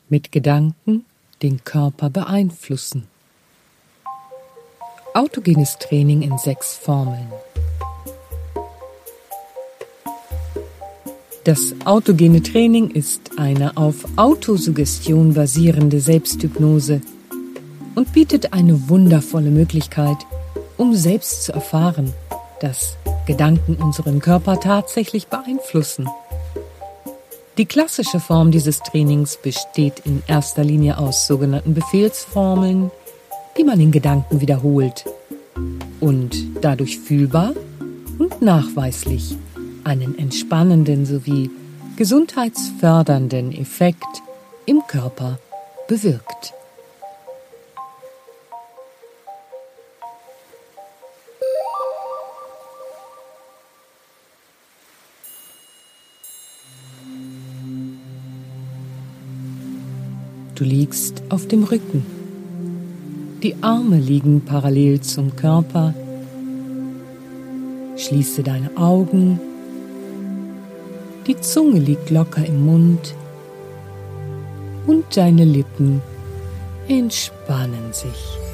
mit Gedanken den Körper beeinflussen. Autogenes Training in 6 Formeln. Das autogene Training ist eine auf Autosuggestion basierende Selbsthypnose und bietet eine wundervolle Möglichkeit, um selbst zu erfahren, dass Gedanken unseren Körper tatsächlich beeinflussen. Die klassische Form dieses Trainings besteht in erster Linie aus sogenannten Befehlsformeln, die man in Gedanken wiederholt und dadurch fühlbar und nachweislich einen entspannenden sowie gesundheitsfördernden Effekt im Körper bewirkt. Du liegst auf dem Rücken. Die Arme liegen parallel zum Körper. Schließe deine Augen. Die Zunge liegt locker im Mund. Und deine Lippen entspannen sich.